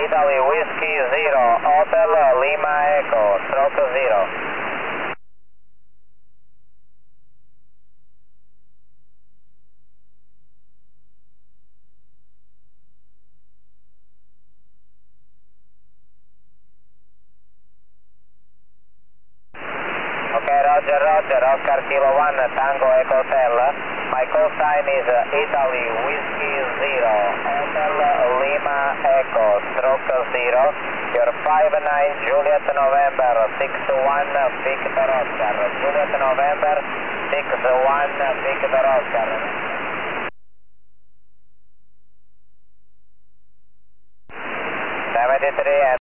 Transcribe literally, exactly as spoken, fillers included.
Italy Whiskey Zero, Hotel Lima Echo, stroke zero. Okay, Roger, Roger, Oscar Kilo one, Tango Echo Hotel. My call sign is uh, Italy Whiskey Zero, Hotel Lima Echo, stroke zero. Your five nine Juliet November, six one Victor Oscar. Juliet November, six one Victor Oscar. seventy-three